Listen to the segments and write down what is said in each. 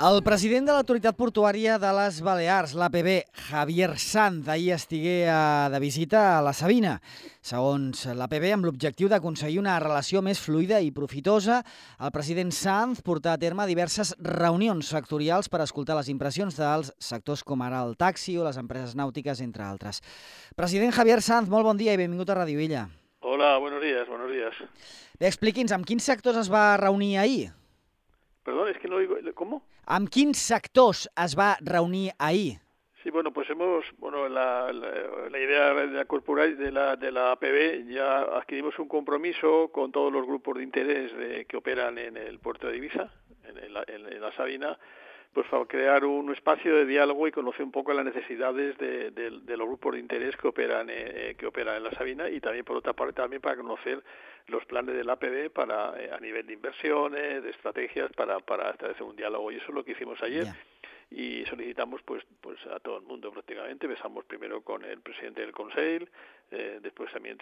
El president de l'Autoritat Portuària de les Balears, l'APB, Javier Sanz, ahir estigué de visita a la Sabina. Segons l'APB, amb l'objectiu d'aconseguir una relació més fluida i profitosa, el president Sanz portà a terme diverses reunions sectorials per escoltar les impressions dels sectors com ara el taxi o les empreses nàutiques, entre altres. President Javier Sanz, molt bon dia i benvingut a Ràdio Illa. Hola, buenos días, buenos días. Bé, expliqui'ns, amb quins sectors es va reunir ahir? Perdón, es que no oigo. ¿Cómo? Amb quins sectors es va reunir ahir? Sí, bueno, pues la idea de la corporal de la APB, ya adquirimos un compromiso con todos los grupos de interés que operan en el puerto de Ibiza, en la Sabina, pues para crear un espacio de diálogo y conocer un poco las necesidades de los grupos de interés que operan en la Sabina, y también por otra parte también para conocer los planes del APB a nivel de inversiones, de estrategias para establecer un diálogo, y eso es lo que hicimos ayer. Yeah. Y solicitamos pues a todo el mundo prácticamente. Empezamos primero con el presidente del Consejo, después también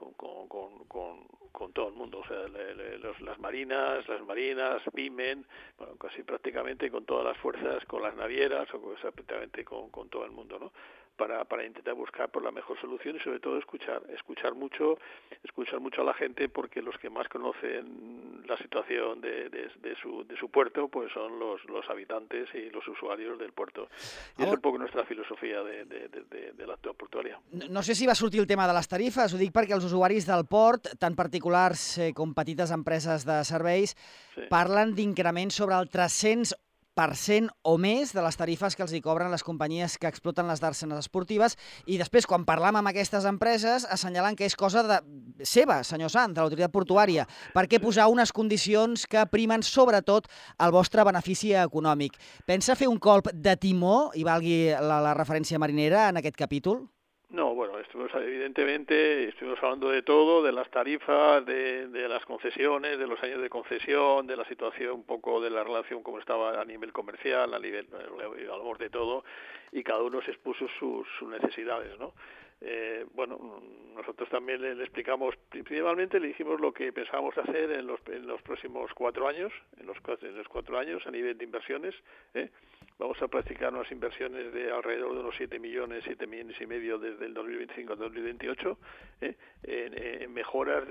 con todo el mundo, o sea, las marinas, PIMEN, bueno, casi prácticamente con todas las fuerzas, con las navieras, o prácticamente con todo el mundo, ¿no? Para intentar buscar por la mejor solución y sobre todo escuchar mucho a la gente, porque los que más conocen la situación de su puerto pues son los habitantes y los usuarios del puerto. I és un poc nuestra filosofia de l'actual portuària. No sé si va sortir el tema de les tarifes, ho dic perquè els usuaris del port, tant particulars com petites empreses de serveis, parlen d'increments sobre el 300% o més de les tarifes que els hi cobren les companyies que exploten les dàrsenes esportives, i després, quan parlam amb aquestes empreses, assenyalen que és cosa seva, senyor Sanz, de l'autoritat portuària. Per què posar unes condicions que primen sobretot el vostre benefici econòmic? Pensa fer un colp de timó, i valgui la referència marinera, en aquest capítol? No, bueno, evidentemente estuvimos hablando de todo, de las tarifas, de las concesiones, de los años de concesión, de la situación un poco de la relación como estaba a nivel comercial, hablamos de todo, y cada uno se expuso sus necesidades, ¿no? Bueno, nosotros también le explicamos, principalmente le dijimos lo que pensábamos hacer en los próximos 4 años, en los 4 años a nivel de inversiones. Vamos a practicar unas inversiones de alrededor de unos 7 millones y medio desde el 2025 al 2028, en mejoras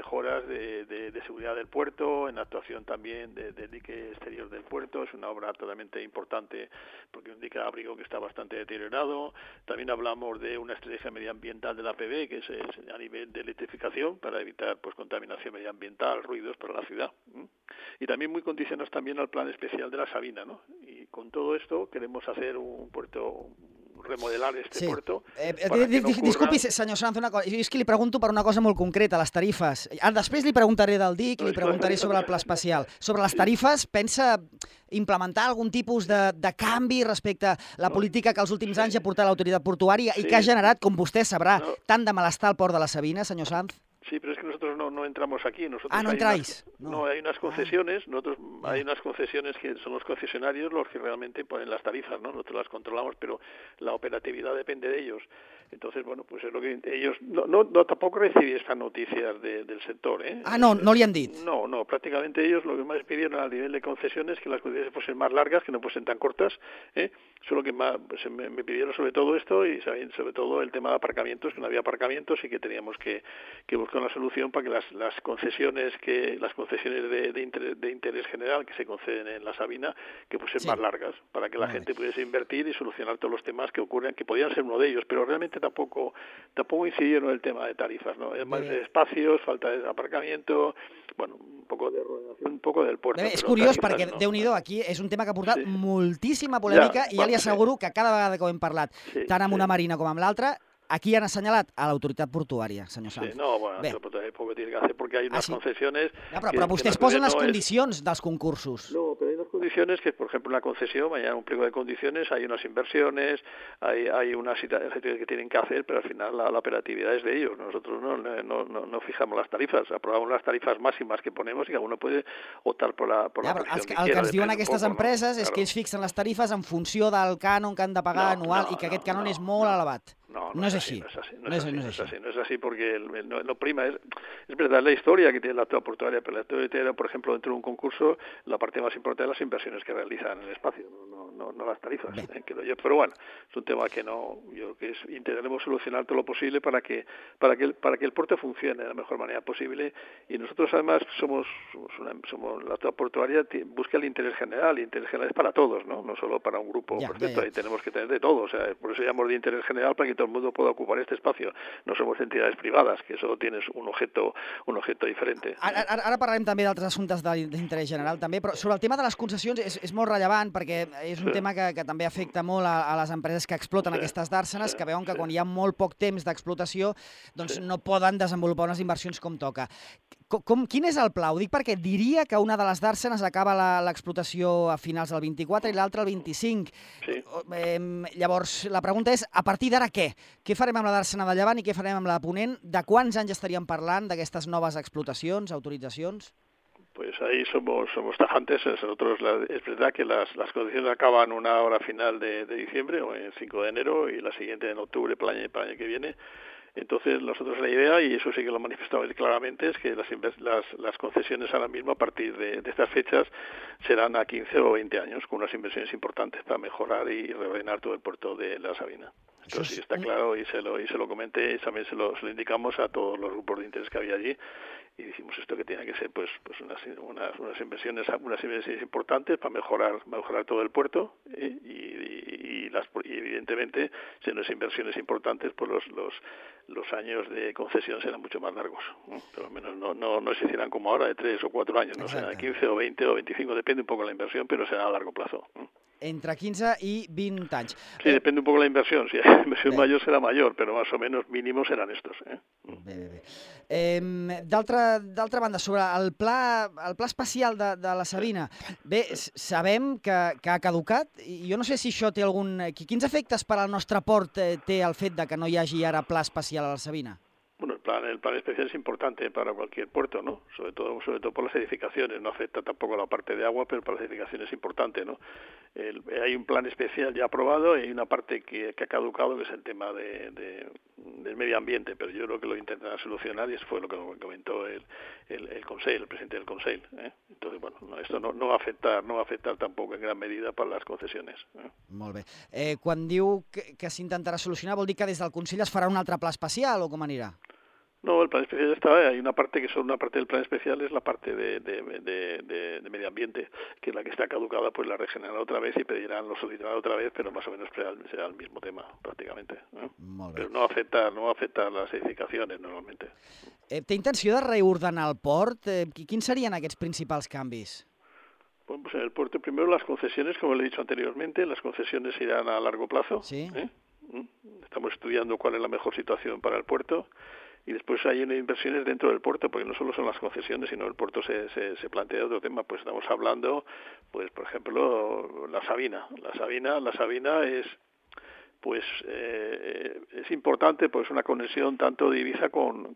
de seguridad del puerto, en actuación también del dique exterior del puerto. Es una obra totalmente importante porque es un dique de abrigo que está bastante deteriorado. También hablamos de una estrategia medioambiental de la APB, que es a nivel de electrificación, para evitar pues contaminación medioambiental, ruidos para la ciudad. Y también muy condicionados también al plan especial de la Sabina, ¿no? Y con todo esto queremos hacer un puerto, remodelar este puerto. Disculpi, senyor Sanz, una cosa. És que li pregunto per una cosa molt concreta, les tarifes. Després li preguntaré del DIC i li preguntaré sobre el pla especial. Sobre les tarifes, pensa implementar algun tipus de canvi respecte a la política que els últims anys ha portat l'autoritat portuària i que ha generat, com vostè sabrà, tant de malestar al port de la Sabina, senyor Sanz? Sí, pero es que nosotros no entramos aquí. Nosotros ¿no entráis? No, hay unas concesiones, hay unas concesiones que son los concesionarios los que realmente ponen las tarifas, ¿no? Nosotros las controlamos, pero la operatividad depende de ellos. Entonces, bueno, pues es lo que ellos tampoco recibí estas noticias del sector, ¿eh? No li han dit? No, prácticamente ellos lo que más pidieron a nivel de concesiones que las concesiones fuesen más largas, que no fuesen tan cortas, solo que más me pidieron sobre todo esto, y sobre todo el tema de aparcamientos, que no había aparcamientos y que teníamos que buscar una solución para que las concesiones de interés general que se conceden en la Sabina que fuesen más largas, para que la gente pudiese invertir y solucionar todos los temas que ocurren, que podían ser uno de ellos, pero realmente tampoco incidieron en el tema de tarifas, ¿no? Más de espacios, falta de aparcamiento, bueno, un poco de ordenación, un poco del puerto. És curiós perquè, Déu-n'hi-do, aquí és un tema que ha portat moltíssima polèmica, i ja li asseguro que cada vegada que ho hem parlat, tant amb una marina com amb l'altra, aquí han assenyalat a l'autoritat portuària, senyor Sanz. Sí, no, bueno, tampoco tiene que hacer porque hay unas concesiones... Però vostès posen les condicions dels concursos. No, pero hay unas condiciones que, por ejemplo, en la concesión, mañana un pliego de condiciones, hay unas inversiones, hay unas situaciones que tienen que hacer, pero al final la operatividad es de ellos. Nosotros no fijamos las tarifas, aprobamos las tarifas máximas que ponemos y cada uno puede optar por la posición que quiera. El que ens diuen aquestes empreses és que ells fixen les tarifes en funció del cànon que han de pagar anual i que aquest cànon és molt elevat. No es así. No es así porque no prima. Es verdad, la historia que tiene la actividad portuaria, pero la actividad portuaria, por ejemplo, dentro de un concurso, la parte más importante es las inversiones que realizan en el espacio, no las tarifas. Pero bueno, es un tema que yo creo que intentaremos solucionar todo lo posible para que el puerto funcione de la mejor manera posible. Y nosotros además somos la actividad portuaria busca el interés general, y el interés general es para todos, no solo para un grupo perfecto. Ahí tenemos que tener de todo, o sea, por eso llamamos de interés general, para que todo el mundo pueda ocupar este espacio. No somos entidades privadas, que solo tienes un objeto diferente. Ara parlarem també d'altres assumptes d'interès general també, però sobre el tema de les concessions és molt rellevant, perquè és un tema que també afecta molt a les empreses que exploten aquestes dàrsenes, que veuen que quan hi ha molt poc temps d'explotació doncs no poden desenvolupar unes inversions com toca. Quin és el pla? Ho dic perquè diria que una de les dàrsenes acaba l'explotació a finals del 24 i l'altra el 25. Sí. Llavors, la pregunta és, a partir d'ara què? Què farem amb la dàrsena de Llevant i què farem amb la de Ponent? De quants anys estaríem parlant d'aquestes noves explotacions, autoritzacions? Pues ahí somos tajantes. Nosotros es verdad que las condiciones acaban una hora final de diciembre, o el 5 de enero, y la siguiente en octubre para el año que viene. Entonces, nosotros la idea, y eso sí que lo manifestamos claramente, es que las concesiones ahora mismo, a partir de estas fechas, serán a 15 o 20 años, con unas inversiones importantes para mejorar y reordenar todo el puerto de la Sabina. Entonces, sí está claro, y se lo comenté, y también se lo indicamos a todos los grupos de interés que había allí, y dijimos esto que tenía que ser pues unas inversiones importantes para mejorar todo el puerto, y evidentemente, si no es inversiones importantes, pues los años de concesión serán mucho más largos, ¿no? Por lo menos no se hicieran como ahora de 3 o 4 años, no serán de 15 o 20 o 25, depende un poco de la inversión, pero será a largo plazo, ¿no? Entre 15 i 20 anys. Sí, depende un poco de la inversión. Si la inversión mayor será mayor, pero más o menos mínimos serán estos. Bé. D'altra banda, sobre el pla espacial de la Sabina, bé, sabem que ha caducat, i jo no sé si això té quins efectes per al nostre port té el fet de que no hi hagi ara pla espacial a la Sabina? Bueno, el plan especial es importante para cualquier puerto, ¿no? Sobre todo por las edificaciones. No afecta tampoco la parte de agua, pero para las edificaciones es importante, ¿no? Hay un plan especial ya aprobado y hay una parte que ha caducado, que es el tema del medio ambiente, pero yo creo que lo intentarán solucionar, y eso fue lo que comentó el presidente del Consell. Entonces, bueno, esto no va a afectar tampoco en gran medida para las concesiones. Molt bé. Quan diu que s'intentarà solucionar, vol dir que des del Consell es farà un altre pla especial o com anirà? No, el plan especial está. Hay una parte una parte del plan especial es la parte de medio ambiente, que es la que está caducada, pues la regenerarán otra vez y lo solicitarán otra vez, pero más o menos será el mismo tema prácticamente, ¿no? Pero no afecta a las edificaciones normalmente. Té intenció de reordenar el port? Quins serien aquests principals canvis? Bueno, pues en el puerto primero las concesiones, como le he dicho anteriormente, las concesiones irán a largo plazo. Sí. Estamos estudiando cuál es la mejor situación para el puerto. Y después hay inversiones dentro del puerto, porque no solo son las concesiones, sino el puerto se plantea otro tema. Pues estamos hablando, pues por ejemplo, la Sabina. La Sabina es importante, pues una conexión tanto de Ibiza con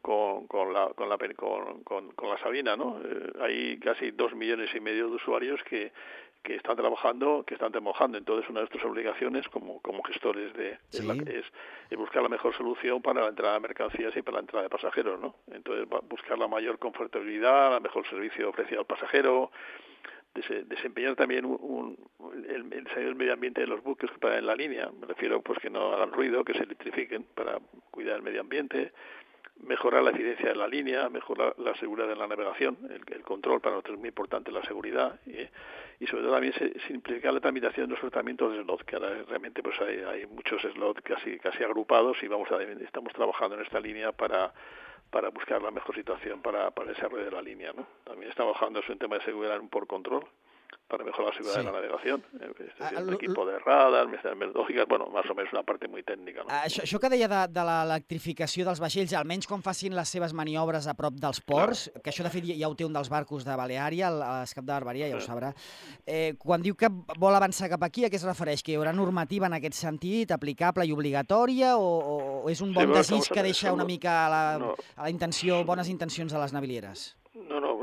la Sabina, ¿no? Hay casi 2,5 millones de usuarios que están trabajando, que están trabajando. Entonces, una de nuestras obligaciones como gestores es buscar la mejor solución para la entrada de mercancías y para la entrada de pasajeros, ¿no? Entonces, buscar la mayor confortabilidad, el mejor servicio ofrecido al pasajero, desempeñar también el medio ambiente de los buques que paran en la línea. Me refiero pues que no hagan ruido, que se electrifiquen para cuidar el medio ambiente, mejorar la eficiencia de la línea, mejorar la seguridad de la navegación, el control. Para nosotros es muy importante la seguridad, y sobre todo también simplificar la tramitación de los tratamientos de slot, que ahora realmente pues hay muchos slots casi agrupados, y estamos trabajando en esta línea para buscar la mejor situación para el desarrollo de la línea, ¿no? También estamos trabajando en un tema de seguridad en un port control, para mejorar la seguridad de la navegación, el equipo de radar, metodològiques, bueno, més o menys una part molt tècnica, no? Això que deia de l'electrificació dels vaixells, almenys quan facin les seves maniobres a prop dels ports, que això de fet ja ho té un dels barcos de Baleària, l'Escap de Barbaria, ja ho sabrà, quan diu que vol avançar cap aquí, a què es refereix? Que hi haurà normativa en aquest sentit, aplicable i obligatòria, o és un bon desig que deixa una mica a la intenció, bones intencions de les navilieres? No,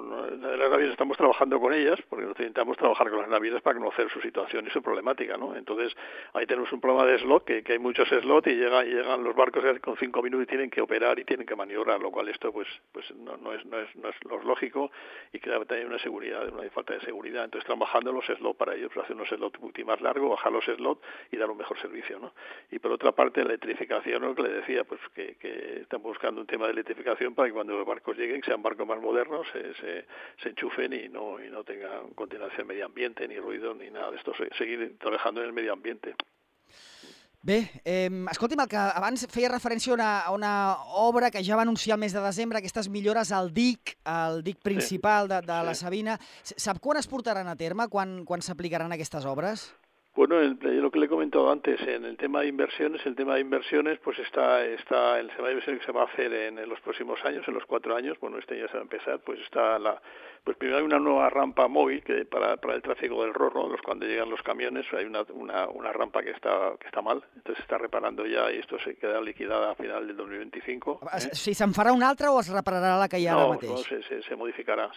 de las navieras estamos trabajando con ellas, porque nosotros intentamos trabajar con las navieras para conocer su situación y su problemática, ¿no? Entonces, ahí tenemos un problema de slot, que hay muchos slots y llegan los barcos con 5 minutos y tienen que operar y tienen que maniobrar, lo cual esto pues no es lo lógico y crea también una falta de seguridad. Entonces, trabajando los slots para ellos, hacer unos slots mucho más largos, bajar los slots y dar un mejor servicio, ¿no? Y por otra parte, la electrificación, lo que le decía, pues que estamos buscando un tema de electrificación para que cuando los barcos lleguen sean barcos más modernos, se enchufen y no tengan contaminación del medio ambiente, ni ruido, ni nada de esto, seguir trabajando en el medio ambiente. Bé, escolti'm, el que abans feia referència a una obra que ja va anunciar el mes de desembre, aquestes millores al dic principal de la Sabina. Sap quan es portaran a terme, quan s'aplicaran aquestes obres? Bueno, lo que le he comentado antes, en el tema de inversiones, pues está el tema de inversiones que se va a hacer en los próximos años, en los 4 años, bueno, este ya se va a empezar, pues pues primero hay una nueva rampa móvil que para el tráfico del Rorro, cuando llegan los camiones, hay una rampa que está mal, entonces se está reparando ya y esto se queda liquidada a final del 2025. Si se'n farà una altra o es repararà la que hi ha ara mateix? No, se modificará.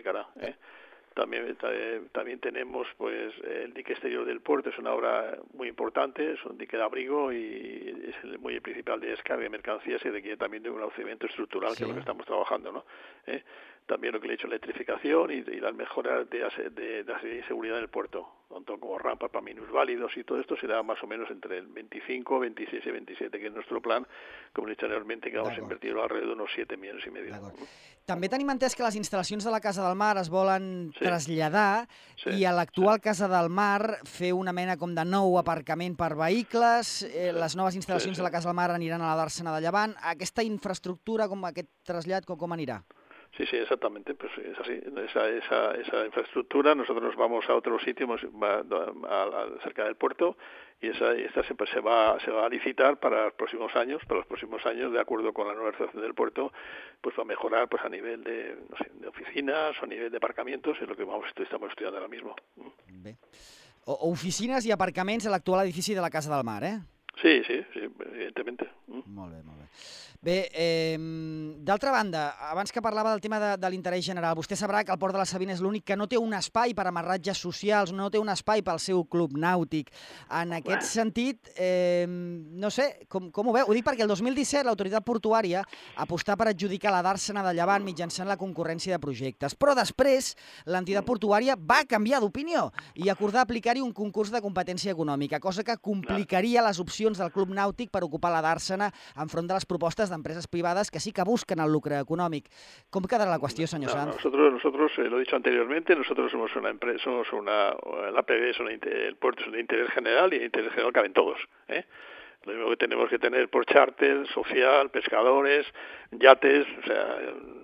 También tenemos pues el dique exterior del puerto, es una obra muy importante, es un dique de abrigo y es el muelle principal de descarga de mercancías y requiere también de un procedimiento estructural, sí, que es lo que estamos trabajando, ¿no? También lo que le he dicho, electrificación y las mejoras de seguridad en el puerto, tanto como rampas para minusválidos y todo esto será más o menos entre el 25, 26 y 27, que es nuestro plan, como he dicho anteriormente, que vamos a invertir alrededor de unos 7,5 millones. També tenim entès que les instal·lacions de la Casa del Mar es volen traslladar i a l'actual Casa del Mar fer una mena com de nou aparcament per vehicles, les noves instal·lacions de la Casa del Mar aniran a la Dàrsena de Llevant. Aquesta infraestructura, aquest trasllat, com anirà? Sí, exactamente, pues es así. Esa infraestructura, nosotros nos vamos a otro sitio cerca del puerto y esta se va a licitar para los próximos años, de acuerdo con la nueva situación del puerto, pues va a mejorar pues a nivel de oficinas o a nivel de aparcamientos, es lo que estamos estudiando ahora mismo. Bé. Oficines i aparcaments a l'actual edifici de la Casa del Mar, eh? Sí, evidentemente. Molt bé. Bé, d'altra banda, abans que parlava del tema de l'interès general, vostè sabrà que el Port de la Sabina és l'únic que no té un espai per amarratges socials, no té un espai pel seu club nàutic. En aquest sentit, no sé, com ho veu? Ho dic perquè el 2017 l'autoritat portuària apostà per adjudicar la Dàrsena de Llevant mitjançant la concurrència de projectes, però després l'entitat portuària va canviar d'opinió i acordar aplicar-hi un concurs de competència econòmica, cosa que complicaria les opcions del club nàutic per ocupar la Dàrsena enfront de les propostes d'empreses privades que sí que busquen el lucre econòmic. Com quedarà la qüestió, senyor Sanz? Nosotros lo he dicho anteriormente, nosotros somos una empresa, el APB, el puerto es un interés general y el interés general caben todos, Lo mismo que tenemos que tener por charter, social, pescadores, yates, o sea,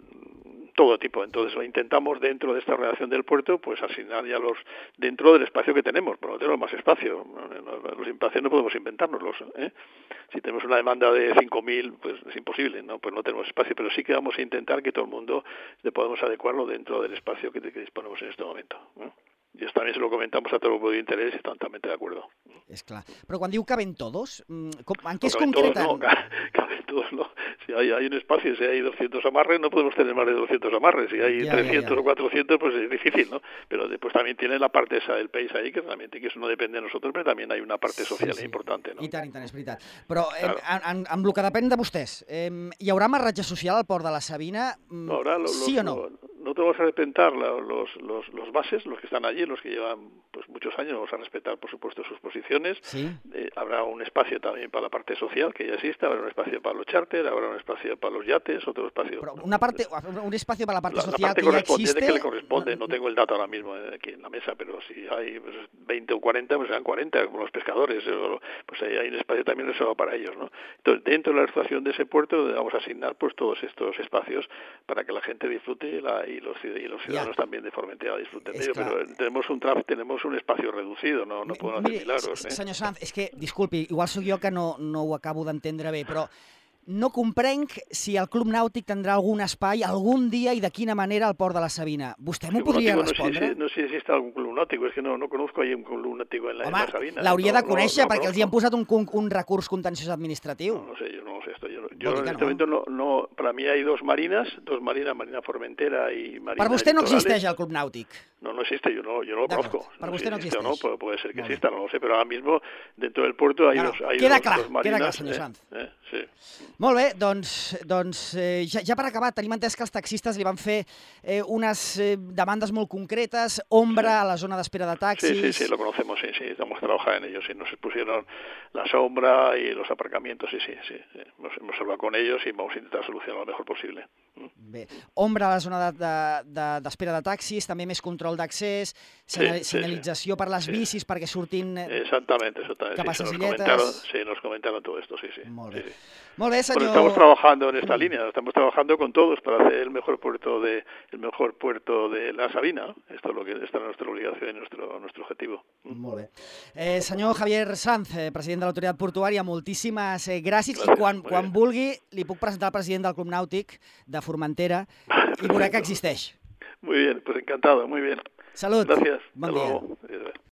todo tipo. Entonces intentamos dentro de esta relación del puerto pues asignar ya dentro del espacio que tenemos, pero no tenemos más espacio. Los espacios no podemos inventárnoslos, Si tenemos una demanda de 5.000, pues es imposible, ¿no? Pues no tenemos espacio, pero sí que vamos a intentar que todo el mundo podamos adecuarlo dentro del espacio que disponemos en este momento, I això també se lo comentamos a todo el grupo de interés y están totalmente de acuerdo. És clar. Però quan diu caben todos, en què es concreten? No, caben todos, no. Si hay un espacio, si hay 200 amarres, no podemos tener más de 200 amarres. Si hay 300 o 400, pues es difícil, ¿no? Pero después también tiene la parte esa del país ahí, que realmente que eso no depende de nosotros, però també hay una parte social importante, no? I tant, és veritat. Però amb el que depèn de vostès, hi haurà amarratge social al Port de la Sabina, sí o no? Nosotros vamos a respetar los bases, los que están allí, los que llevan pues muchos años, vamos a respetar, por supuesto, sus posiciones. ¿Sí? Habrá un espacio también para la parte social, que ya existe, habrá un espacio para los charter, habrá un espacio para los yates, otro espacio... Pero un espacio para la parte social la parte que ya existe... que le corresponde, no tengo el dato ahora mismo aquí en la mesa, pero si hay 20 o 40, pues serán 40, como los pescadores, pues hay un espacio también reservado para ellos, ¿no? Entonces, dentro de la situación de ese puerto vamos a asignar pues todos estos espacios para que la gente disfrute y los ciudadanos también de Formentera disfruten de ello, pero tenemos un espacio reducido, no podem hacer milagros. Senyor Sanz, és que, disculpi, igual sóc jo que no ho acabo d'entendre bé, però no comprenc si el Club Nàutic tindrà algun espai algun dia i de quina manera al Port de la Sabina. Vostè m'ho podria respondre? No sé si existe algún club náutico, es que no conozco ahí un club náutico en la Sabina. Home, l'hauria de conèixer perquè els hi han posat un recurs contenciós administratiu. No sé, yo no sé esto. Yo en este momento no, para mí hay dos marinas, Marina Formentera y Marina Per vostè no Litorales. existeix el Club Nàutic? No existe, yo no lo conozco. Per vostè no existe existeix. o no, puede ser que exista, no lo sé, pero ahora mismo dentro del puerto hay dos marinas. Queda clar, senyor Sanz. Sí. Molt bé, doncs ja per acabar, tenim entès que els taxistes li van fer unes demandes molt concretes, ombra a la zona d'espera de taxis... Sí, lo conocemos, sí, estamos trabajando en ello, sí, nos pusieron la sombra y los aparcamientos, sí, hemos hablado con ellos y vamos a intentar solucionar lo mejor posible. Bé, ombra a la zona d'espera de taxis, també més control d'accés, senyalització per les bicis perquè surtin cap a les illetes... Sí, nos comentaron todo esto, sí. Molt bé. Molt bé, senyor... Pero estamos trabajando en esta línea, estamos trabajando con todos para hacer el mejor puerto de la Sabina. Esta es nuestra obligación y nuestro objetivo. Molt bé. Senyor Javier Sanz, president de l'Autoritat Portuària, moltíssimes gràcies. I quan vulgui li puc presentar el president del Club Nàutic de Formentera i veurà que existeix. Muy bien, pues encantado, muy bien. Salut. Gracias. Bon dia.